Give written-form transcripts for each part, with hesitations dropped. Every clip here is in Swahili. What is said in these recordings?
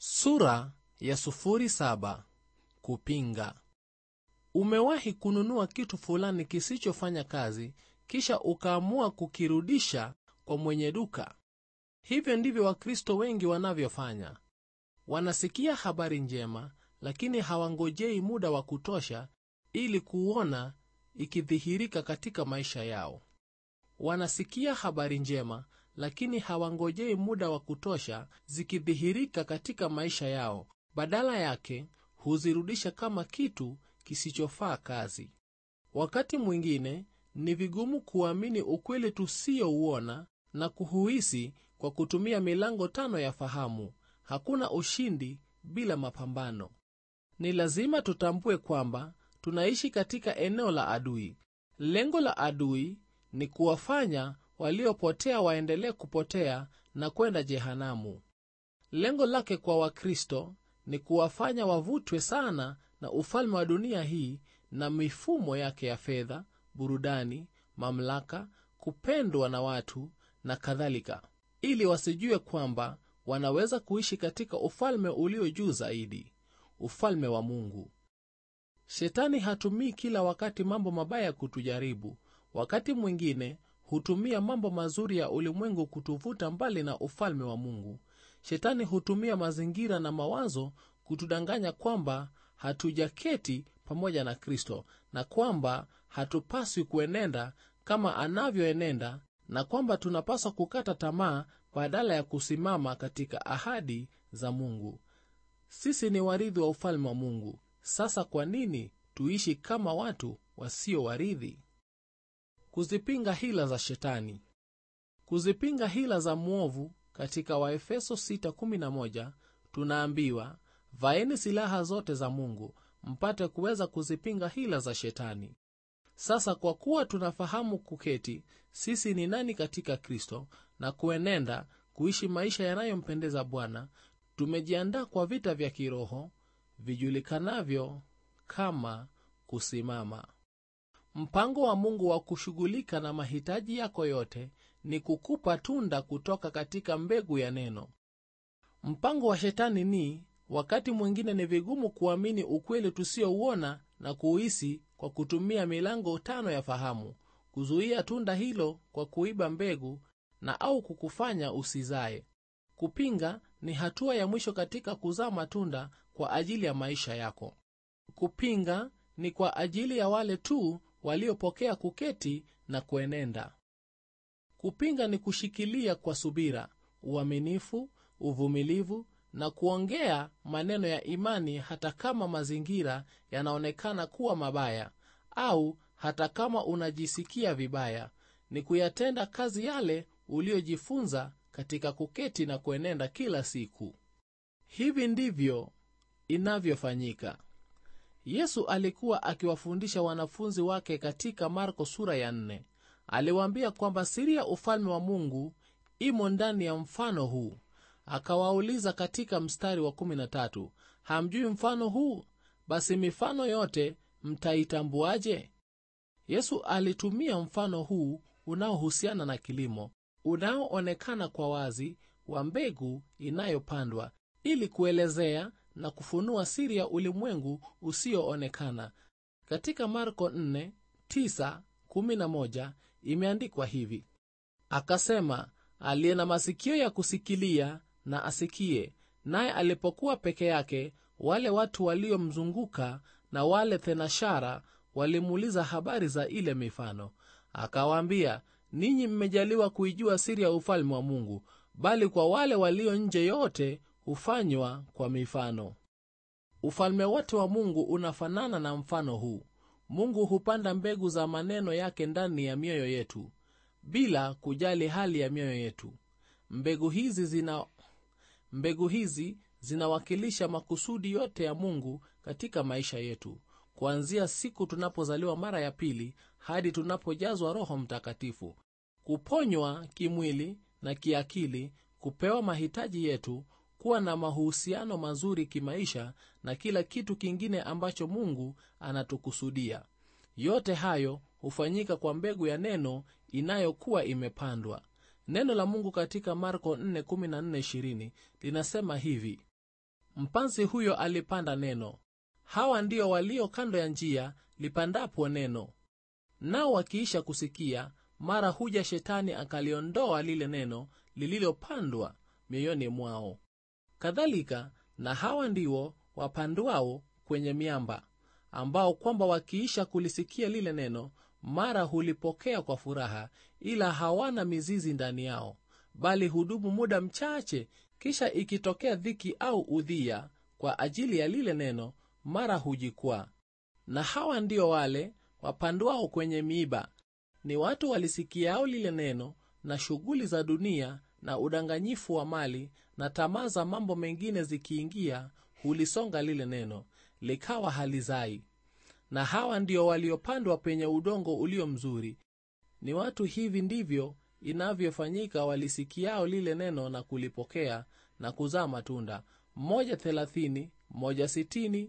Sura ya 07. Kupinga. Umewahi kununua kitu fulani kisichofanya kazi, kisha ukaamua kukirudisha kwa mwenye duka? Hivyo ndivyo Wakristo wengi wanavyofanya. Wanasikia habari njema, lakini hawangojei muda wa kutosha ili kuona ikidhihirika katika maisha yao. Wanasikia habari njema, lakini hawangojei muda wa kutosha zikidhihirika katika maisha yao. Badala yake, huzirudisha kama kitu kisichofaa kazi. Wakati mwingine, ni vigumu kuamini ukweli tusiouona na kuhuisi kwa kutumia milango 5 ya fahamu. Hakuna ushindi bila mapambano. Ni lazima tutambue kwamba tunaishi katika eneo la adui. Lengo la adui ni kuwafanya waliopotea waendelee kupotea na kwenda jehanamu. Lengo lake kwa Wakristo ni kuwafanya wavutwe sana na ufalme wa dunia hii na mifumo yake ya fedha, burudani, mamlaka, kupendwa na watu na kadhalika, ili wasijue kwamba wanaweza kuishi katika ufalme ulio juu zaidi, ufalme wa Mungu. Shetani hatumii kila wakati mambo mabaya kutujaribu. Wakati mwingine hutumia mambo mazuri ya ulimwengu kutuvuta mbali na ufalme wa Mungu. Shetani hutumia mazingira na mawazo kutudanganya kwamba hatujaketi pamoja na Kristo, na kwamba hatupaswi kuenenda kama anavyoenenda, na kwamba tunapaswa kukata tamaa badala ya kusimama katika ahadi za Mungu. Sisi ni warithi wa ufalme wa Mungu. Sasa kwa nini tuishi kama watu wasio warithi? Kuzipinga hila za Shetani. Kuzipinga hila za mwovu. Katika Waefeso 6:11 tunaambiwa, vaeni silaha zote za Mungu mpate kuweza kuzipinga hila za Shetani. Sasa kwa kuwa tunafahamu kuketi sisi ni nani katika Kristo na kuenenda kuishi maisha yanayompendeza Bwana, tumejiandaa kwa vita vya kiroho vijulikanavyo kama kusimama. Mpango wa Mungu wa kushughulika na mahitaji yako yote ni kukupa tunda kutoka katika mbegu ya neno. Mpango wa Shetani ni, wakati mwingine ni vigumu kuamini ukweli tusiouona na kuhisi kwa kutumia milango 5 ya fahamu, kuzuia tunda hilo kwa kuiba mbegu na au kukufanya usizae. Kupinga ni hatua ya mwisho katika kuzaa matunda kwa ajili ya maisha yako. Kupinga ni kwa ajili ya wale tu waliopokea kuketi na kuenenda. Kupinga ni kushikilia kwa subira, uaminifu, uvumilivu na kuongea maneno ya imani hata kama mazingira yanaonekana kuwa mabaya au hata kama unajisikia vibaya. Ni kuyatenda kazi yale uliojifunza katika kuketi na kuenenda kila siku. Hivi ndivyo inavyofanyika. Yesu alikuwa akiwafundisha wanafunzi wake katika Marko sura ya 4. Aliwaambia kwamba siri ya ufalme wa Mungu imo ndani ya mfano huu. Akawauliza katika mstari wa 13, hamjui mfano huu? Basi mifano yote mtaitambuaje? Yesu alitumia mfano huu unaohusiana na kilimo, unaoonekana kwa wazi, wa mbegu inayopandwa, ili kuelezea na kufunua siri ya ulimwengu usioonekana. Katika Marko 4:9-11 imeandikwa hivi: akasema, aliye na masikio ya kusikilia na asikie. Naye alipokuwa peke yake, wale watu waliomzunguka na wale thenashara walimuuliza habari za ile mifano. Akawaambia, ninyi mmejaliwa kuijua siri ya ufalme wa Mungu, bali kwa wale walio nje yote hufanywa kwa mifano. Ufalme wote wa Mungu unafanana na mfano huu. Mungu hupanda mbegu za maneno yake ndani ya mioyo yetu bila kujali hali ya mioyo yetu. Mbegu hizi zinawakilisha makusudi yote ya Mungu katika maisha yetu, kuanzia siku tunapozaliwa mara ya pili hadi tunapojazwa Roho Mtakatifu, kuponywa kimwili na kiakili, kupewa mahitaji yetu, kuwa na mahusiano mazuri kimaisha na kila kitu kingine ambacho Mungu anatukusudia. Yote hayo hufanyika kwa mbegu ya neno inayokuwa imepandwa. Neno la Mungu katika Marko 4:14-20 linasema hivi: Mpanzi huyo alipanda neno. Hawa ndio walio kando ya njia lipandapo neno. Nao wakiisha kusikia, mara huja Shetani akaliondoa lile neno lililopandwa mioyoni mwao. Kadhalika na hawa ndio wapandwao kwenye miamba, ambao kwamba wakiisha kulisikia lile neno, mara hulipokea kwa furaha, ila hawana mizizi ndani yao, bali hudumu muda mchache, kisha ikitokea dhiki au udhia kwa ajili ya lile neno, mara hujikwaa. Na hawa ndio wale wapandwao kwenye miiba, ni watu walisikiao lile neno, na shughuli za dunia na udanganyifu wa mali na tamaa za mambo mengine zikiingia, hulisonga lile neno, likawa halizai. Na hawa ndio waliopandwa penye udongo ulio mzuri, ni watu hivi ndivyo inavyofanyika walisikiao lile neno na kulipokea na kuzaa matunda, 130, 160,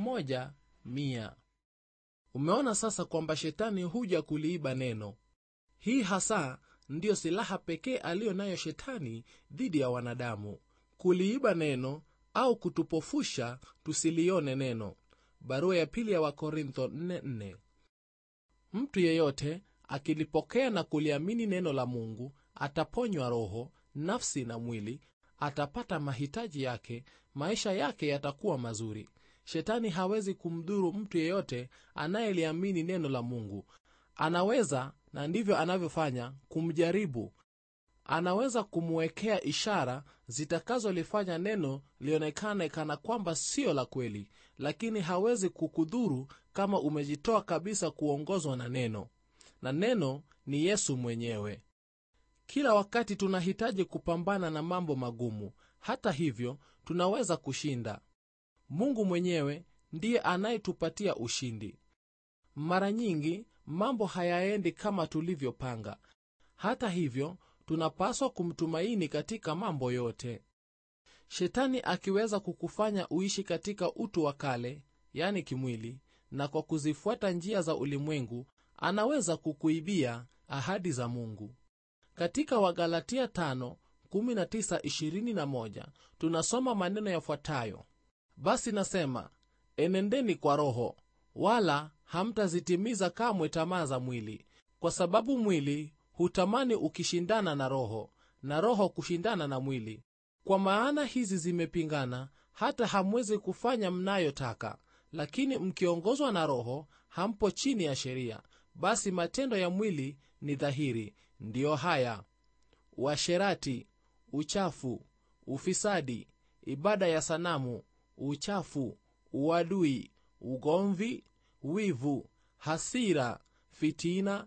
100. Umeona sasa kwamba Shetani huja kuliiba neno. Hii hasa ndiyo silaha pekee aliyo nayo Shetani dhidi ya wanadamu, kuliiba neno au kutupofusha tusilione neno. Barua ya pili ya Wakorintho 4:4. Mtu yeyote akilipokea na kuliamini neno la Mungu ataponywa roho, nafsi na mwili, atapata mahitaji yake, maisha yake yatakuwa mazuri. Shetani hawezi kumdhuru mtu yeyote anayeliamini neno la Mungu. Anaweza, na ndivyo anavyofanya, kumjaribu. Anaweza kumwekea ishara zitakazolifanya neno lionekane kana kwamba sio la kweli, lakini hawezi kukudhuru kama umejitoa kabisa kuongozwa na neno. Na neno ni Yesu mwenyewe. Kila wakati tunahitaji kupambana na mambo magumu. Hata hivyo, tunaweza kushinda. Mungu mwenyewe ndiye anayetupatia ushindi. Mara nyingi mambo hayaendi kama tulivyopanga. Hata hivyo, tunapaswa kumtumaini katika mambo yote. Shetani akiweza kukufanya uishi katika utu wa kale, yani kimwili, na kwa kuzifuata njia za ulimwengu, anaweza kukuibia ahadi za Mungu. Katika Wagalatia 5:19-21 tunasoma maneno yafuatayo: basi nasema, enendeni kwa Roho, wala hamtazitimiza kamwe tamaa za mwili, kwa sababu mwili hutamani ukishindana na Roho, na Roho kushindana na mwili. Kwa maana hizi zimepingana, hata hamwezi kufanya mnayotaka. Lakini mkiongozwa na Roho, hampo chini ya sheria. Basi matendo ya mwili ni dhahiri, ndiyo haya: uasherati, uchafu, ufisadi, ibada ya sanamu, uchafu, uadui, ugomvi, wivu, hasira, fitina,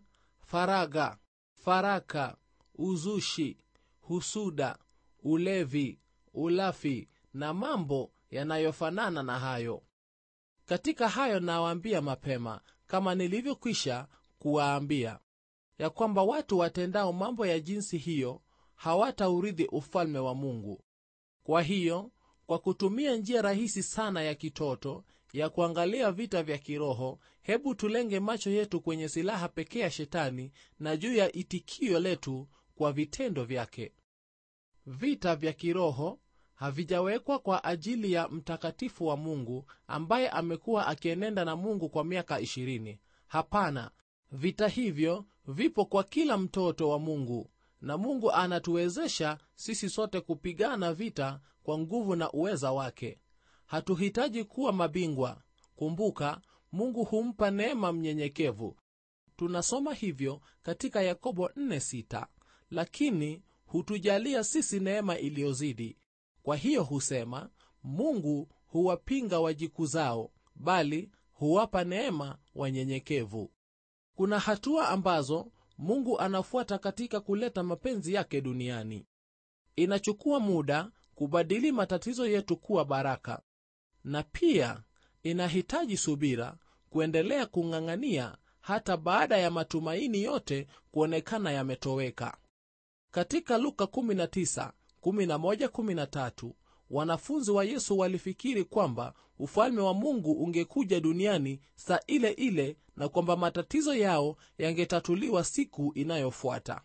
faraka, uzushi, husuda, ulevi, ulafi na mambo yanayofanana na hayo. Katika hayo nawaambia mapema, kama nilivyokwisha kuwaambia, ya kwamba watu watendao mambo ya jinsi hiyo hawataurithi ufalme wa Mungu. Kwa hiyo, kwa kutumia njia rahisi sana ya kitoto ya kuangalia vita vya kiroho, hebu tulenge macho yetu kwenye silaha pekee ya Shetani na juu ya itikio letu kwa vitendo vyake. Vita vya kiroho havijawekwa kwa ajili ya mtakatifu wa Mungu ambaye amekuwa akienenda na Mungu kwa miaka 20. Hapana, vita hivyo vipo kwa kila mtoto wa Mungu, na Mungu anatuwezesha sisi sote kupigana vita kwa nguvu na uweza wake. Hatuhitaji kuwa mabingwa. Kumbuka, Mungu humpa neema mnyenyekevu. Tunasoma hivyo katika Yakobo 4:6. Lakini hutujalia sisi neema iliyozidi. Kwa hiyo husema, Mungu huwapinga wajikuzao, bali huwapa neema wanyenyekevu. Kuna hatua ambazo Mungu anafuata katika kuleta mapenzi yake duniani. Inachukua muda kubadili matatizo yetu kuwa baraka, na pia inahitaji subira kuendelea kung'ang'ania hata baada ya matumaini yote kuonekana yametoweka. Katika Luka 19:11-13, wanafunzi wa Yesu walifikiri kwamba ufalme wa Mungu ungekuja duniani saa ile ile na kwamba matatizo yao yangetatuliwa siku inayofuata.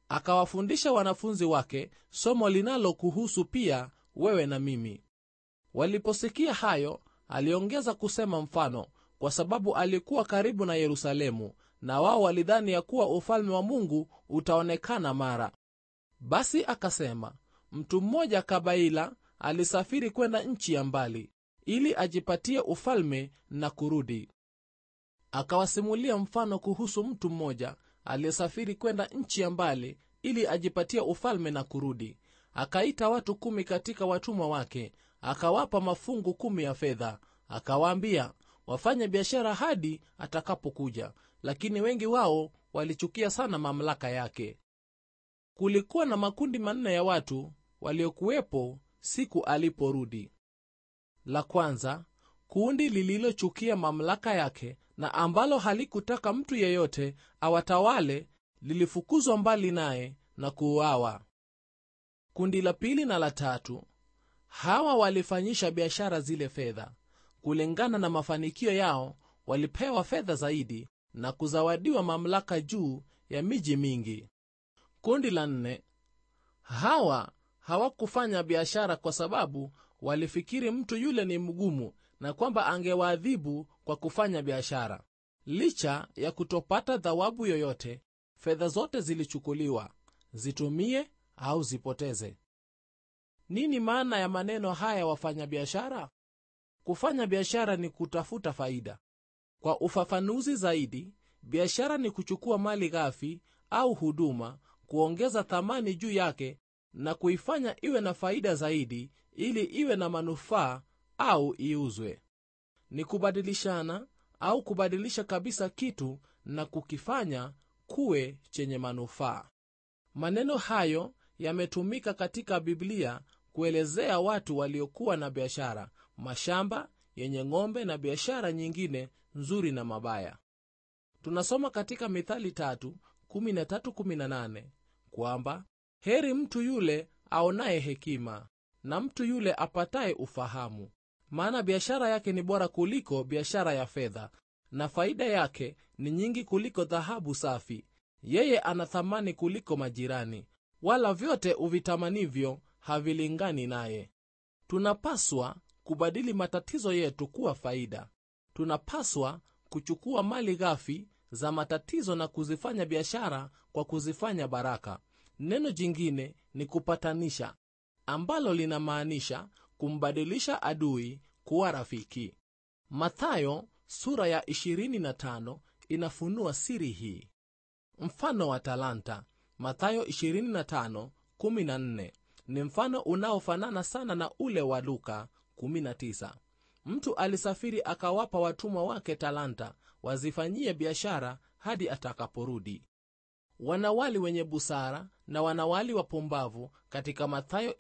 Akawafundisha wanafunzi wake somo linalokuhusu pia wewe na mimi. Waliposikia hayo, aliongeza kusema mfano, kwa sababu alikuwa karibu na Yerusalemu, na wao walidhani ya kuwa ufalme wa Mungu utaonekana mara. Basi akasema, mtu mmoja kabaila alisafiri kwenda nchi ya mbali, ili ajipatie ufalme na kurudi. Akawasimulia mfano kuhusu mtu mmoja aliyesafiri kwenda nchi ya mbali ili ajipatie ufalme na kurudi. Akaita watu 10 katika watumwa wake, akawapa mafungu 10 ya fedha. Akawaambia wafanye biashara hadi atakapokuja, lakini wengi wao walichukia sana mamlaka yake. Kulikuwa na makundi 4 ya watu waliokuwepo siku aliporudi. La kwanza, kundi lililochukia mamlaka yake na ambalo halikutaka mtu yeyote awatawale, lilifukuzwa mbali naye na kuuawa. Kundi la pili na la tatu, hawa walifanyisha biashara zile fedha. Kulingana na mafanikio yao, walipewa fedha zaidi na kuzawadiwa mamlaka juu ya miji mingi. Kundi la 4, hawa hawakufanya biashara kwa sababu walifikiri mtu yule ni mgumu na kwamba angewaadhibu kwa kufanya biashara. Licha ya kutopata thawabu yoyote, fedha zote zilichukuliwa, zitumie au zipoteze. Nini maana ya maneno haya wafanya biashara? Kufanya biashara ni kutafuta faida. Kwa ufafanuzi zaidi, biashara ni kuchukua mali ghafi au huduma, kuongeza thamani juu yake na kuifanya iwe na faida zaidi ili iwe na manufaa au iuzwe. Ni kubadilishana au kubadilisha kabisa kitu na kukifanya kuwe chenye manufaa. Maneno hayo yametumika katika Biblia kuelezea watu waliokuwa na biashara, mashamba yenye ng'ombe na biashara nyingine nzuri na mabaya. Tunasoma katika Mithali 3:13-18 kwamba heri mtu yule aonaye hekima na mtu yule apataye ufahamu, maana biashara yake ni bora kuliko biashara ya fedha, na faida yake ni nyingi kuliko dhahabu safi. Yeye ana thamani kuliko majirani, wala vyote uvitamanivyo havilingani naye. Tunapaswa kubadili matatizo yetu kuwa faida. Tunapaswa kuchukua mali ghafi za matatizo na kuzifanya biashara kwa kuzifanya baraka. Neno jingine ni kupatanisha, ambalo linamaanisha kumbadilisha adui kuwa rafiki. Mathayo sura ya 25 inafunua siri hii. Mfano wa talanta, Mathayo 25:14, ni mfano unaofanana sana na ule wa Luka 19. Mtu alisafiri akawapa watumwa wake talanta wazifanyie biashara hadi atakaporudi. Wanawali wenye busara na wanawali wapumbavu katika Mathayo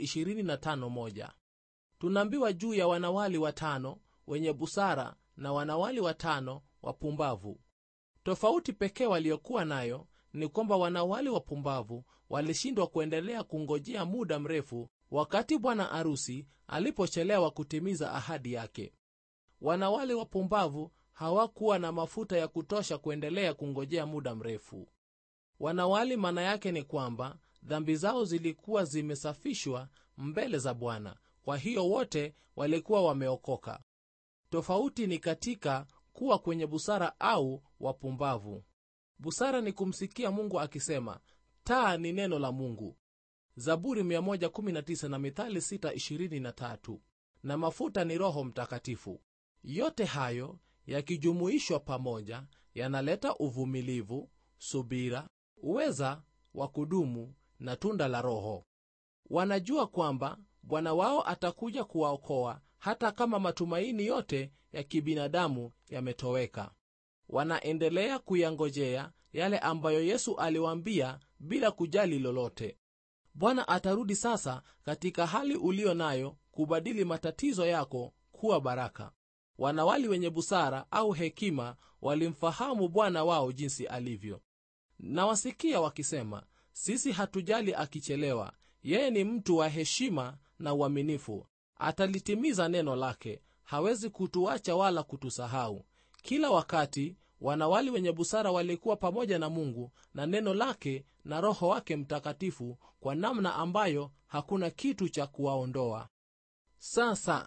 25:1. Tunaambiwa juu ya wanawali 5 wenye busara na wanawali 5 wapumbavu. Tofauti pekee waliokuwa nayo ni kwamba wanawali wapumbavu walishindwa kuendelea kungojea muda mrefu wakati bwana arusi alipochelewa kutimiza ahadi yake. Wanawali wapumbavu hawakuwa na mafuta ya kutosha kuendelea kungojea muda mrefu. Wanawali maana yake ni kwamba dhambi zao zilikuwa zimesafishwa mbele za Bwana, kwa hiyo wote walikuwa wameokoka. Tofauti ni katika kuwa kwenye busara au wapumbavu. Busara ni kumsikia Mungu akisema, taa ni neno la Mungu, Zaburi 119 na Mithali 6:23, na mafuta ni Roho Mtakatifu. Yote hayo yakijumuishwa pamoja yanaleta uvumilivu, subira, uweza wa kudumu na tunda la Roho. Wanajua kwamba Bwana wao atakuja kuwaokoa hata kama matumaini yote ya kibinadamu yametoweka. Wanaendelea kuyangojea yale ambayo Yesu aliwaambia bila kujali lolote. Bwana atarudi sasa katika hali ulio nayo kubadili matatizo yako kuwa baraka. Wanawali wenye busara au hekima walimfahamu Bwana wao jinsi alivyo. Na wasikia wakisema, sisi hatujali akichelewa, yeye ni mtu wa heshima na uaminifu. Atalitimiza neno lake, hawezi kutuacha wala kutusahau. Kila wakati wanawali wenye busara walikuwa pamoja na Mungu na neno lake na Roho wake Mtakatifu kwa namna ambayo hakuna kitu cha kuwaondoa. Sasa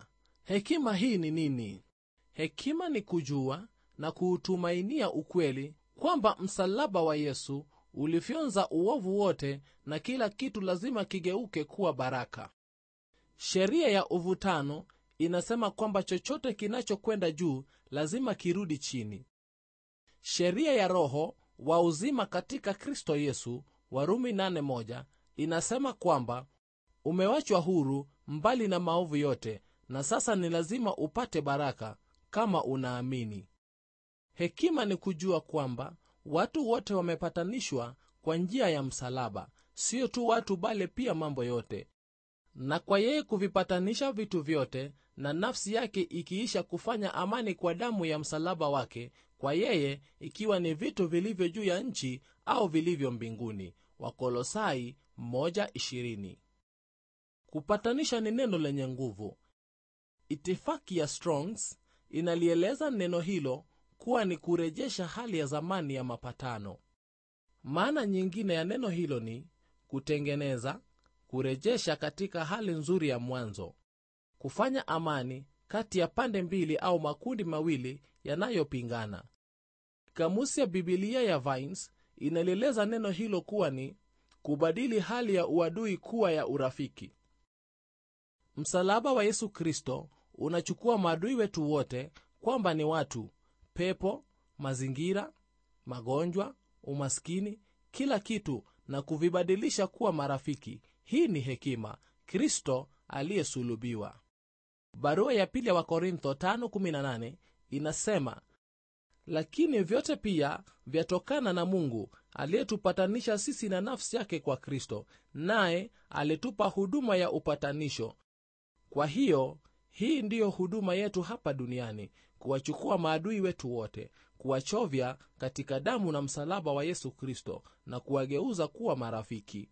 Hekima hii ni nini? Hekima ni kujua na kuutumainia ukweli kwamba msalaba wa Yesu ulifyonza uovu wote na kila kitu lazima kigeuke kuwa baraka. Sheria ya uvutano inasema kwamba chochote kinachokwenda juu lazima kirudi chini. Sheria ya Roho wa uzima katika Kristo Yesu, Warumi 8:1, inasema kwamba umewachwa huru mbali na maovu yote, na sasa ni lazima upate baraka kama unaamini. Hekima ni kujua kwamba watu wote wamepatanishwa kwa njia ya msalaba, sio tu watu bali pia mambo yote. Na kwa yeye kuvipatanisha vitu vyote, na nafsi yake ikiisha kufanya amani kwa damu ya msalaba wake, kwa yeye ikiwa ni vitu vilivyo juu ya nchi au vilivyo mbinguni. Wakolosai 1:20. Kupatanisha ni neno lenye nguvu. Itifaki ya Strong's inalieleza neno hilo kuwa ni kurejesha hali ya zamani ya mapatano. Maana nyingine ya neno hilo ni kutengeneza, kurejesha katika hali nzuri ya mwanzo, kufanya amani kati ya pande mbili au makundi mawili yanayopingana. Kamusi ya Biblia ya Vines inalieleza neno hilo kuwa ni kubadili hali ya uadui kuwa ya urafiki. Msalaba wa Yesu Kristo unachukua maadui wetu wote, kwamba ni watu, pepo, mazingira, magonjwa, umaskini, kila kitu, na kuvibadilisha kuwa marafiki. Hii ni hekima, Kristo aliyesulubiwa. Barua ya pili ya Wakorintho 5:18 inasema, lakini vyote pia vyatokana na Mungu aliyetupatanisha sisi na nafsi yake kwa Kristo, naye alitupa huduma ya upatanisho. Kwa hiyo hii ndiyo huduma yetu hapa duniani, kuwachukua maadui wetu wote, kuwachovya katika damu na msalaba wa Yesu Kristo na kuwageuza kuwa marafiki.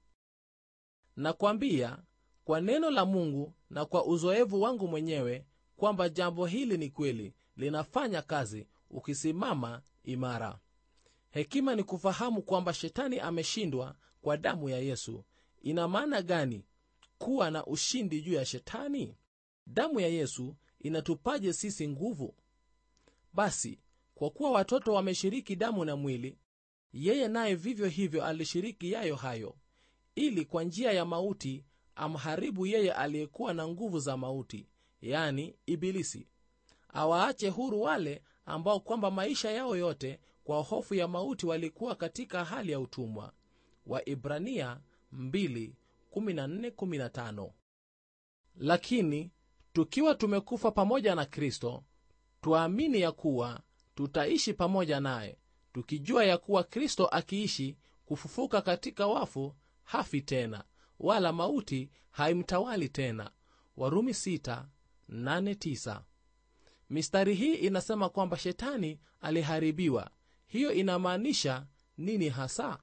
Nakwambia kwa neno la Mungu na kwa uzoefu wangu mwenyewe kwamba jambo hili ni kweli, linafanya kazi ukisimama imara. Hekima ni kufahamu kwamba shetani ameshindwa kwa damu ya Yesu. Ina maana gani kuwa na ushindi juu ya shetani? Damu ya Yesu inatupaje sisi nguvu? Basi, kwa kuwa watoto wameshiriki damu na mwili, yeye naye vivyo hivyo alishiriki yayo hayo, ili kwa njia ya mauti amharibu yeye aliyekuwa na nguvu za mauti, yani Ibilisi, awaache huru wale ambao kwamba maisha yao yote kwa hofu ya mauti walikuwa katika hali ya utumwa. Waibrania 2:14-15. Lakini tukiwa tumekufa pamoja na Kristo, tuamini ya kuwa tutaishi pamoja naye, tukijua ya kuwa Kristo akiishi kufufuka katika wafu hafi tena, wala mauti haimtawali tena. Warumi 6:8-9. Mistari hii inasema kwamba shetani aliharibiwa. Hiyo inamaanisha nini hasa?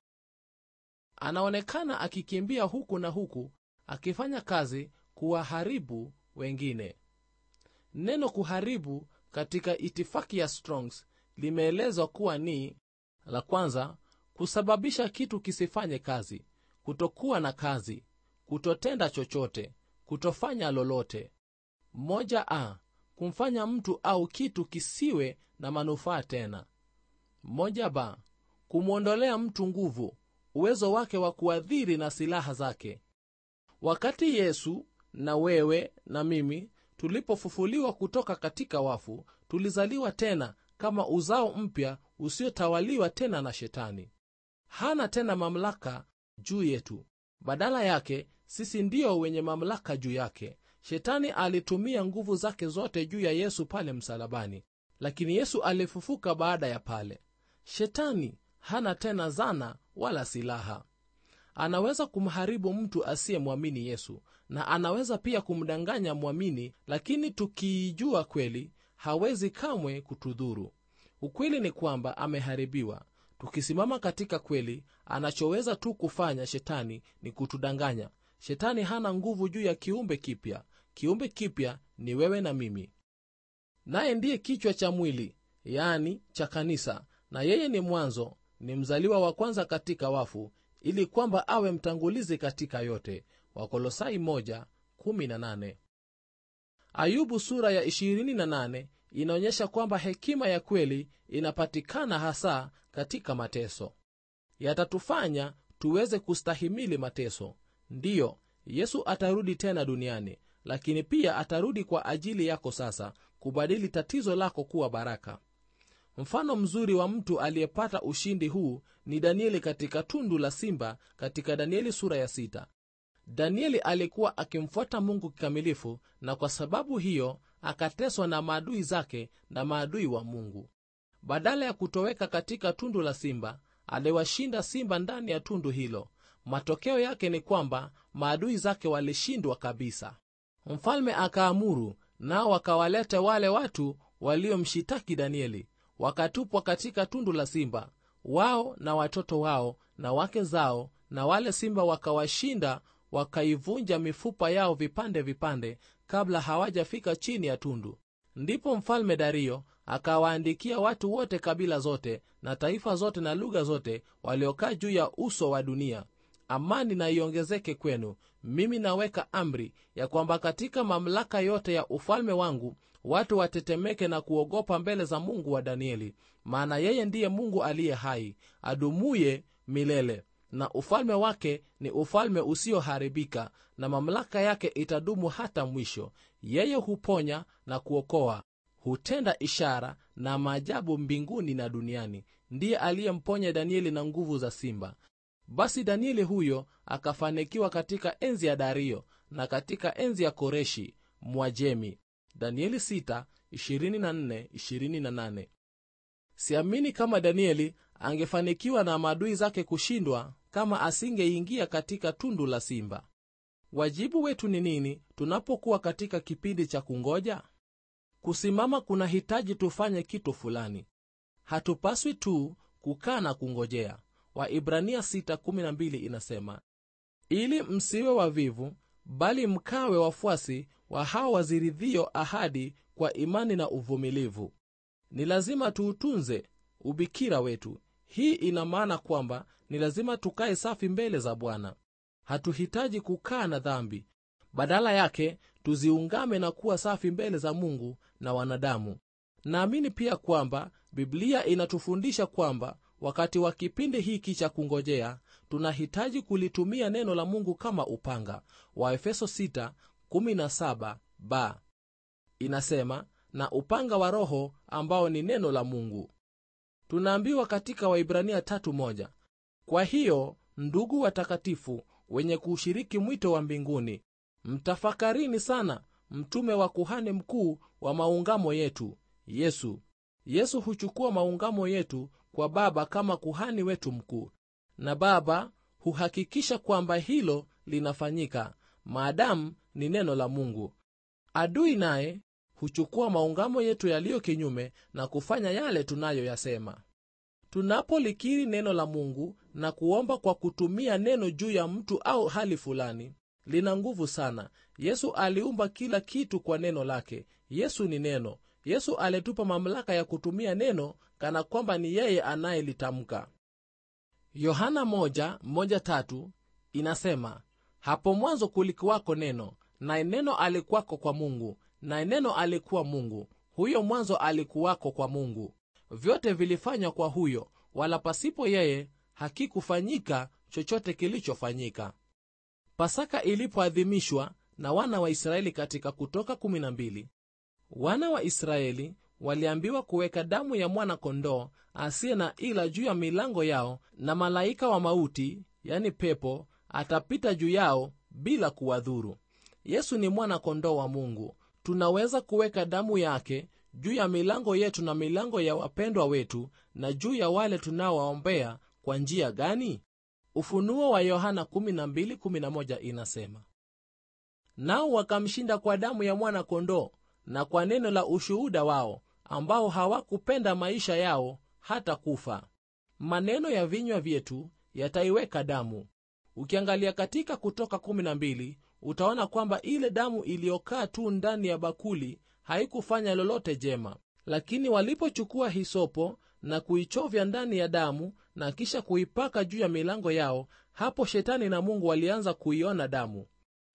Anaonekana akikimbia huku na huku, akifanya kazi kuwaharibu wengine. Neno kuharibu katika itifaki ya Strong's limeelezwa kuwa ni la kwanza, kusababisha kitu kisifanye kazi, kutokuwa na kazi, kutotenda chochote, kutofanya lolote. 1a, kumfanya mtu au kitu kisiwe na manufaa tena. 1b, kumwondolea mtu nguvu, uwezo wake wa kuadhiri na silaha zake. Wakati Yesu na wewe na mimi tulipofufuliwa kutoka katika wafu, tulizaliwa tena kama uzao mpya usiotawaliwa tena na shetani. Hana tena mamlaka juu yetu. Badala yake, sisi ndio wenye mamlaka juu yake. Shetani alitumia nguvu zake zote juu ya Yesu pale msalabani, lakini Yesu alifufuka baada ya pale. Shetani hana tena zana wala silaha. Anaweza kumharibu mtu asiyemwamini Yesu, na anaweza pia kumdanganya mwamini, lakini tukijua kweli, hawezi kamwe kutudhuru. Ukweli ni kwamba ameharibiwa. Tukisimama katika kweli, anachoweza tu kufanya shetani ni kutudanganya. Shetani hana nguvu juu ya kiumbe kipya. Kiumbe kipya ni wewe na mimi. Naye ndiye kichwa cha mwili, yani cha kanisa, na yeye ni mwanzo, ni mzaliwa wa kwanza katika wafu, ili kwamba awe mtangulizi katika yote. Wakolosai 1:18. Ayubu sura ya 28 inaonyesha kwamba hekima ya kweli inapatikana hasa katika mateso. Yatatufanya tuweze kustahimili mateso. Ndiyo, Yesu atarudi tena duniani, lakini pia atarudi kwa ajili yako sasa, kubadili tatizo lako kuwa baraka. Mfano mzuri wa mtu aliyepata ushindi huu ni Danieli katika tundu la simba katika Danieli sura ya 6. Danieli alikuwa akimfuata Mungu kikamilifu, na kwa sababu hiyo akateswa na maadui zake na maadui wa Mungu. Badala ya kutoweka katika tundu la simba, aliwashinda simba ndani ya tundu hilo. Matokeo yake ni kwamba maadui zake walishindwa kabisa. Mfalme akaamuru, nao wakawaleta wale watu waliomshitaki Danieli, wakatupwa katika tundu la simba, wao na watoto wao na wake zao, na wale simba wakawashinda, wakaivunja mifupa yao vipande vipande kabla hawajafika chini ya tundu. Ndipo mfalme Dario akawaandikia watu wote, kabila zote na taifa zote na lugha zote waliokaa juu ya uso wa dunia: amani na iongezeke kwenu. Mimi naweka amri ya kwamba katika mamlaka yote ya ufalme wangu watu watetemeke na kuogopa mbele za Mungu wa Danieli, maana yeye ndiye Mungu aliye hai, adumuye milele, na ufalme wake ni ufalme usioharibika, na mamlaka yake itadumu hata mwisho. Yeye huponya na kuokoa, hutenda ishara na maajabu mbinguni na duniani. Ndiye aliyemponya Danieli na nguvu za simba. Basi Danieli huyo akafanikiwa katika enzi ya Dario na katika enzi ya Koreshi Mwajemi. Danieli 6:24-28. Siamini kama Danieli angefanikiwa na maadui zake kushindwa kama asingeingia katika tundu la simba. Wajibu wetu ni nini tunapokuwa katika kipindi cha kungoja? Kusimama kunahitaji tufanye kitu fulani. Hatupaswi tu kukaa na kungojea. Waibrania 6:12 inasema, ili msiwe wavivu, bali mkawe wafuasi wa hao waziridhio ahadi kwa imani na uvumilivu. Ni lazima tuutunze ubikira wetu. Hii ina maana kwamba ni lazima tukae safi mbele za Bwana. Hatuhitaji kukaa na dhambi. Badala yake tuziungame na kuwa safi mbele za Mungu na wanadamu. Naamini pia kwamba Biblia inatufundisha kwamba wakati wa kipindi hiki cha kungojea tunahitaji kulitumia neno la Mungu kama upanga. Waefeso 6:17b inasema, na upanga wa Roho ambao ni neno la Mungu. Tunaambiwa katika Waibrania 3:1, kwa hiyo ndugu watakatifu wenye kushiriki mwito wa mbinguni, mtafakarini sana mtume wa kuhani mkuu wa maungamo yetu, Yesu. Yesu huchukua maungamo yetu kwa Baba kama kuhani wetu mkuu, na Baba huhakikisha kwamba hilo linafanyika maadamu ni neno la Mungu. Adui naye huchukua maungamo yetu yaliyo kinyume na kufanya yale tunayoyasema. Tunapolikiri neno la Mungu na kuomba kwa kutumia neno juu ya mtu au hali fulani, lina nguvu sana. Yesu aliumba kila kitu kwa neno lake. Yesu ni neno. Yesu alitupa mamlaka ya kutumia neno kana kwamba ni yeye anayelitamka. Yohana 1:3 inasema, hapo mwanzo kulikuwako neno, na neno alikuwako kwa Mungu, na neno alikuwa Mungu. Huyo mwanzo alikuwako kwa Mungu. Vyote vilifanywa kwa huyo, wala pasipo yeye hakikufanyika chochote kilichofanyika. Pasaka ilipoadhimishwa na wana wa Israeli katika Kutoka 12, wana wa Israeli waliambiwa kuweka damu ya mwana kondoo asiye na ila juu ya milango yao, na malaika wa mauti, yani pepo, atapita juu yao bila kuwadhuru. Yesu ni mwana kondoo wa Mungu. Tunaweza kuweka damu yake juu ya milango yetu na milango ya wapendwa wetu na juu ya wale tunaowaombea. Kwa njia gani? Ufunuo wa Yohana 12:11 inasema, nao wakamshinda kwa damu ya mwana kondoo na kwa neno la ushuhuda wao, ambao hawakupenda maisha yao hata kufa. Maneno ya vinywa vyetu yataiweka damu. Ukiangalia katika Kutoka 12, utaona kwamba ile damu iliyokaa tu ndani ya bakuli haikufanya lolote jema. Lakini walipochukua hisopo na kuichovya ndani ya damu na kisha kuipaka juu ya milango yao, hapo Shetani na Mungu walianza kuiona damu.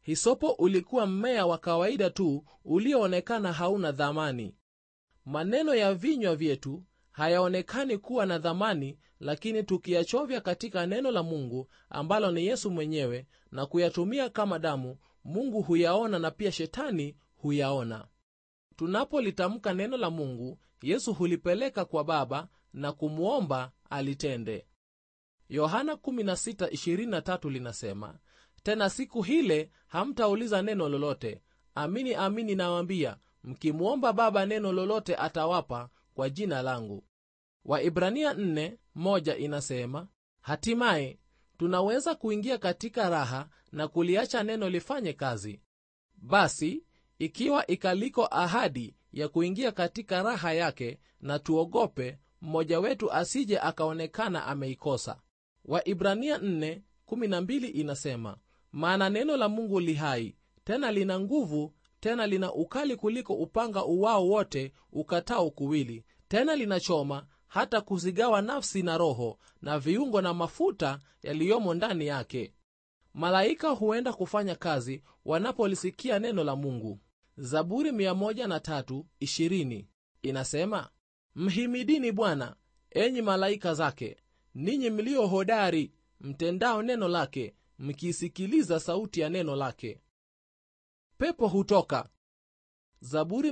Hisopo ulikuwa mmea wa kawaida tu ulioonekana hauna dhamani. Maneno ya vinywa vyetu hayaonekani kuwa na dhamani, lakini tukiyachovya katika neno la Mungu ambalo ni Yesu mwenyewe na kuyatumia kama damu, Mungu huyaona na pia shetani huyaona. Tunapolitamka neno la Mungu, Yesu hulipeleka kwa Baba na kumuomba alitende. Yohana 16:23 linasema, tena siku hile hamtauliza neno lolote. Amini amini nawaambia, mkimuomba Baba neno lolote atawapa kwa jina langu. Waibrania 4:1 inasema, hatimaye tunaweza kuingia katika raha na kuliacha neno lifanye kazi. Basi ikiwa ikaliko ahadi ya kuingia katika raha yake, na tuogope mmoja wetu asije akaonekana ameikosa. Waibrania 4:12 inasema, maana neno la Mungu li hai, tena lina nguvu, tena lina ukali kuliko upanga uwao wote ukatao kuwili, tena linachoma hata kuzigawa nafsi na roho na viungo na mafuta yaliyomo ndani yake. Malaika huenda kufanya kazi wanapolisikia neno la Mungu. Zaburi 103:20 inasema, mhimidini Bwana, enyi malaika zake, ninyi mlio hodari, mtendao neno lake, mkisikiliza sauti ya neno lake. Pepo hutoka. Zaburi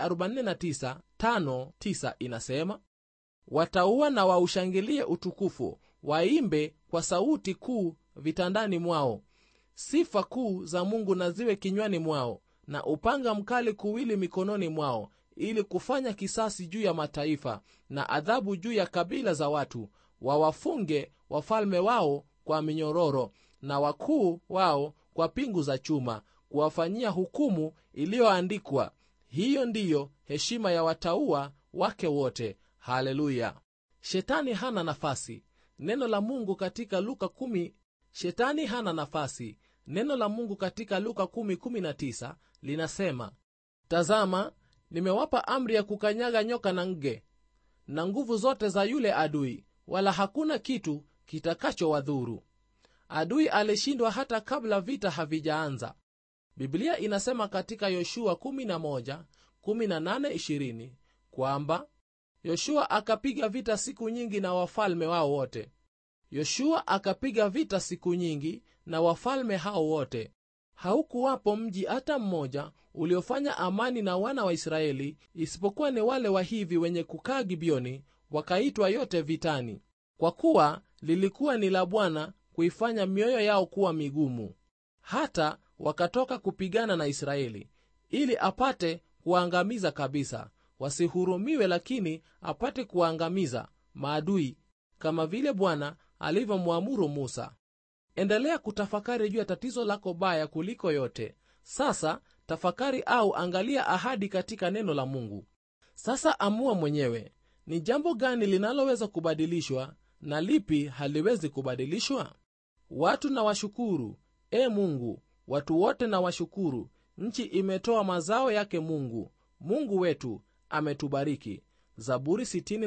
149:5-9 inasema, wataua na waushangilie utukufu, waimbe kwa sauti kuu vitandani mwao. Sifa kuu za Mungu na ziwe kinywani mwao, na upanga mkali kuwili mikononi mwao, ili kufanya kisasi juu ya mataifa na adhabu juu ya kabila za watu. Wawafunge wafalme wao kwa minyororo na wakuu wao kwa pingu za chuma, kuwafanyia hukumu iliyoandikwa. Hiyo ndiyo heshima ya watauwa wake wote. Haleluya! Shetani hana nafasi. Neno la Mungu katika Luka 10. Shetani hana nafasi. Neno la Mungu katika Luka 10:19 linasema, tazama, nimewapa amri ya kukanyaga nyoka na nge na nguvu zote za yule adui, wala hakuna kitu kitakachowadhuru. Adui alishindwa hata kabla vita havijaanza. Biblia inasema katika Yoshua 11:18-20 kwamba Yoshua akapiga vita siku nyingi na wafalme wao wote. Yoshua akapiga vita siku nyingi na wafalme hao wote. Haukuwapo mji hata mmoja uliofanya amani na wana wa Israeli, isipokuwa ni wale wa hivi wenye kukaa Gibeoni, wakaitwa yote vitani, kwa kuwa lilikuwa ni la Bwana kuifanya mioyo yao kuwa migumu. Hata wakatoka kupigana na Israeli, ili apate kuangamiza kabisa, wasihurumiwe, lakini apate kuangamiza maadui, kama vile Bwana alivyomwamuru Musa. Endelea kutafakari juu ya tatizo lako baya kuliko yote. Sasa tafakari au angalia ahadi katika neno la Mungu. Sasa amua mwenyewe, ni jambo gani linaloweza kubadilishwa na lipi haliwezi kubadilishwa? Watu na washukuru, Mungu, watu wote na washukuru. Nchi imetoa mazao yake. Mungu wetu ametubariki. Zaburi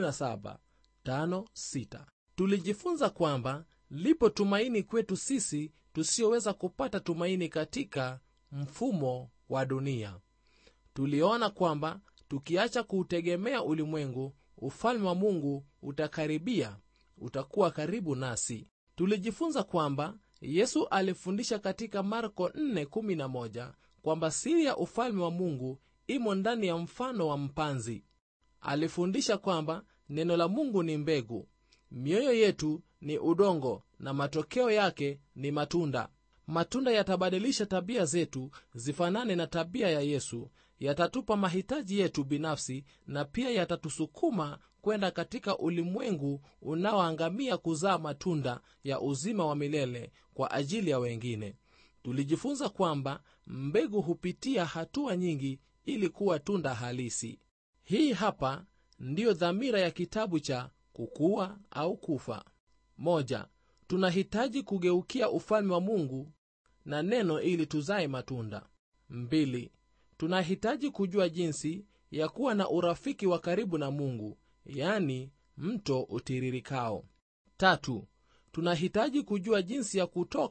67:5-6. Tulijifunza kwamba lipo tumaini kwetu sisi tusioweza kupata tumaini katika mfumo wa dunia. Tuliona kwamba tukiacha kuutegemea ulimwengu, ufalme wa Mungu utakuwa karibu nasi. Tulijifunza kwamba Yesu alifundisha katika Marko 4:11 kwamba siri ya ufalme wa Mungu imo ndani ya mfano wa mpanzi. Alifundisha kwamba neno la Mungu ni mbegu, mioyo yetu ni udongo, na matokeo yake ni matunda. Matunda yatabadilisha tabia zetu zifanane na tabia ya Yesu, yatatupa mahitaji yetu binafsi, na pia yatatusukuma kwenda katika ulimwengu unaoangamia kuzaa matunda ya uzima wa milele kwa ajili ya wengine. Tulijifunza kwamba mbegu hupitia hatua nyingi ili kuwa tunda halisi. Hii hapa ndiyo dhamira ya kitabu cha Kukua au Kufa. 1. Tunahitaji kugeukia ufalme wa Mungu na neno ili tuzae matunda. 2. Tunahitaji kujua jinsi ya kuwa na urafiki wa karibu na Mungu, yani mto utiririkao. 3. Tunahitaji kujua jinsi ya kutoka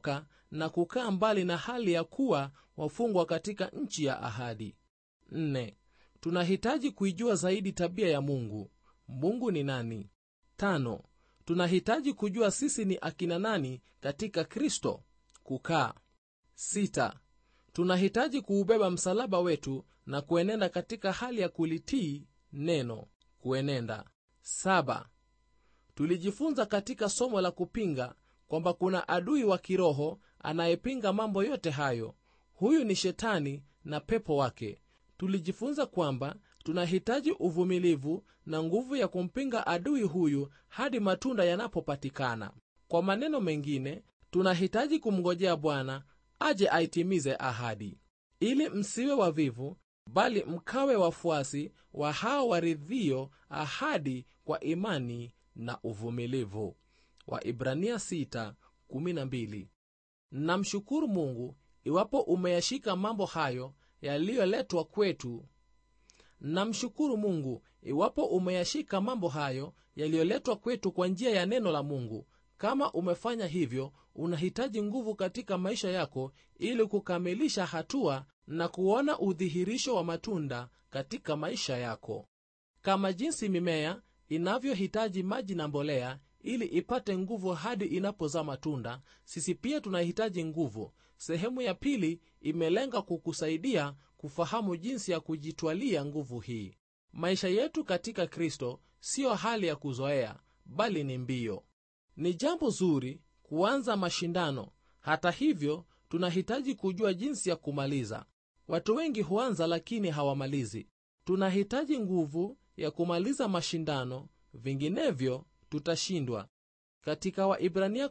na kukaa mbali na hali ya kuwa wafungwa katika nchi ya ahadi. 4. Tunahitaji kuijua zaidi tabia ya Mungu. Mungu ni nani? 5. Tunahitaji kujua sisi ni akina nani katika Kristo. Kukaa. 6. Tunahitaji kuubeba msalaba wetu na kuenenda katika hali ya kulitii neno. Kuenenda. 7. Tulijifunza katika somo la kupinga kwamba kuna adui wa kiroho anayepinga mambo yote hayo. Huyu ni Shetani na pepo wake. Tulijifunza kwamba tunahitaji uvumilivu na nguvu ya kumpinga adui huyu hadi matunda yanapopatikana. Kwa maneno mengine, tunahitaji kumngojea Bwana aje aitimize ahadi. Ili msiwe wavivu, bali mkawe wafuasi wa hao waridhio ahadi kwa imani na uvumilivu. Waibrania 6:12. Namshukuru Mungu iwapo umeyashika mambo hayo yaliyoletwa kwetu. Namshukuru Mungu iwapo umeyashika mambo hayo yaliyoletwa kwetu kwa njia ya neno la Mungu. Kama umefanya hivyo, unahitaji nguvu katika maisha yako ili kukamilisha hatua na kuona udhihirisho wa matunda katika maisha yako. Kama jinsi mimea inavyohitaji maji na mbolea ili ipate nguvu hadi inapozaa matunda, sisi pia tunahitaji nguvu. Sehemu ya pili imelenga kukusaidia kufahamu jinsi ya kujitwalia nguvu hii. Maisha yetu katika Kristo sio hali ya kuzoea, bali ni mbio. Ni jambo zuri kuanza mashindano. Hata hivyo, tunahitaji kujua jinsi ya kumaliza. Watu wengi huanza lakini hawamalizi. Tunahitaji nguvu ya kumaliza mashindano, vinginevyo tutashindwa. Katika Waibrania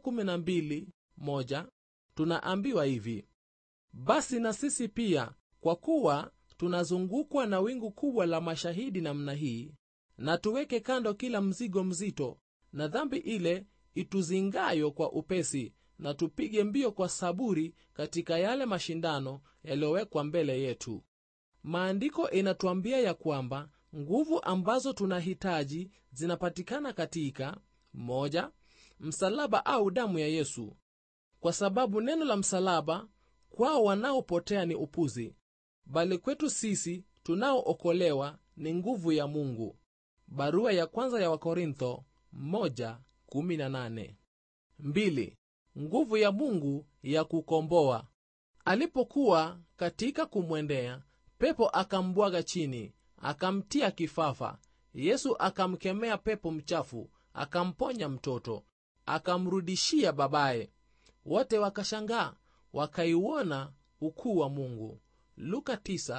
12:1 tunaambiwa hivi: basi na sisi pia, kwa kuwa tunazungukwa na wingu kubwa la mashahidi namna hii, na tuweke kando kila mzigo mzito na dhambi ile ituzingayo kwa upesi, na tupige mbio kwa saburi katika yale mashindano yaliyowekwa mbele yetu. Maandiko inatuambia ya kwamba nguvu ambazo tunahitaji zinapatikana katika 1. Msalaba au damu ya Yesu. Kwa sababu neno la msalaba kwao wanaopotea ni upuzi, bali kwetu sisi tunaookolewa ni nguvu ya Mungu. Barua ya kwanza ya Wakorintho 1:18. 2. Nguvu ya Mungu ya kukomboa. Alipokuwa katika kumwendea, pepo akambwaga chini, akamtia kifafa. Yesu akamkemea pepo mchafu, akamponya mtoto, akamrudishia babaye. Wote wakashangaa, wakaiona ukuu wa Mungu. Luka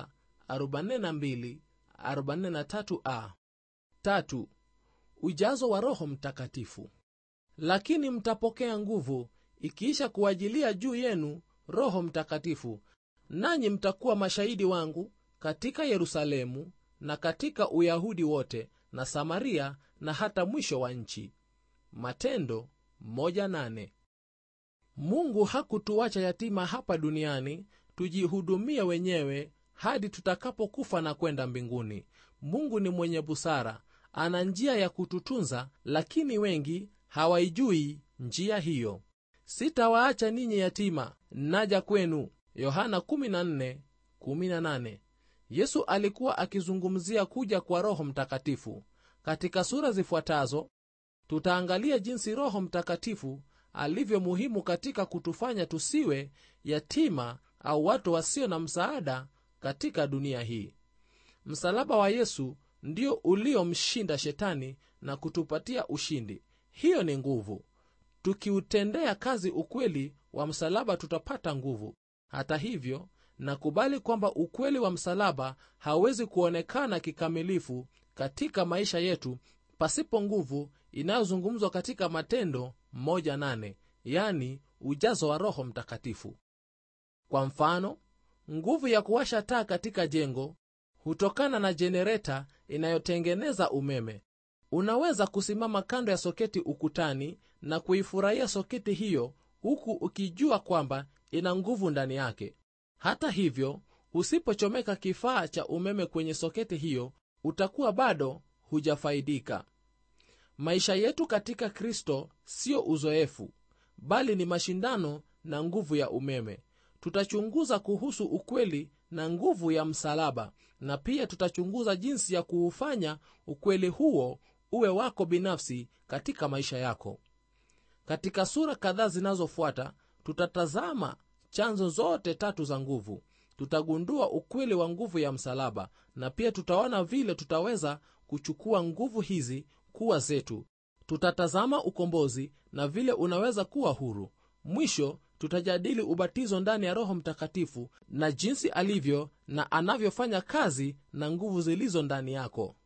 9:42-43a. 3. Ujazo wa Roho Mtakatifu. Lakini mtapokea nguvu ikiisha kuajilia juu yenu Roho Mtakatifu, nanyi mtakuwa mashahidi wangu katika Yerusalemu na katika Uyahudi wote na Samaria na hata mwisho wa nchi. Matendo 1:8. Mungu hakutuacha yatima hapa duniani tujihudumie wenyewe hadi tutakapokufa na kwenda mbinguni. Mungu ni mwenye busara, ana njia ya kututunza, lakini wengi hawaijui njia hiyo. Sitawaacha ninyi yatima, naja kwenu. Yohana 14:18. Yesu alikuwa akizungumzia kuja kwa Roho Mtakatifu. Katika sura zifuatazo tutaangalia jinsi Roho Mtakatifu alivyo muhimu katika kutufanya tusiwe yatima au watu wasio na msaada katika dunia hii. Msalaba wa Yesu ndio uliomshinda Shetani na kutupatia ushindi. Hiyo ni nguvu. Tukiutendea kazi ukweli wa msalaba tutapata nguvu. Hata hivyo, nakubali kwamba ukweli wa msalaba hauwezi kuonekana kikamilifu katika maisha yetu pasipo nguvu inayozungumzwa katika Matendo 1:8, yani ujazo wa Roho Mtakatifu. Kwa mfano, nguvu ya kuwasha taa katika jengo hutokana na jenereta inayotengeneza umeme. Unaweza kusimama kando ya soketi ukutani na kuifurahia soketi hiyo huku ukijua kwamba ina nguvu ndani yake. Hata hivyo, usipochomeka kifaa cha umeme kwenye soketi hiyo, utakuwa bado hujafaidika. Maisha yetu katika Kristo sio uzoefu, bali ni mashindano na nguvu ya umeme. Tutachunguza kuhusu ukweli na nguvu ya msalaba, na pia tutachunguza jinsi ya kuufanya ukweli huo uwe wako binafsi katika maisha yako. Katika sura kadhaa zinazofuata, tutatazama chanzo zote tatu za nguvu. Tutagundua ukweli wa nguvu ya msalaba, na pia tutaona vile tutaweza kuchukua nguvu hizi kuwa zetu. Tutatazama ukombozi na vile unaweza kuwa huru. Mwisho, tutajadili ubatizo ndani ya Roho Mtakatifu na jinsi alivyo na anavyofanya kazi na nguvu zilizo ndani yako.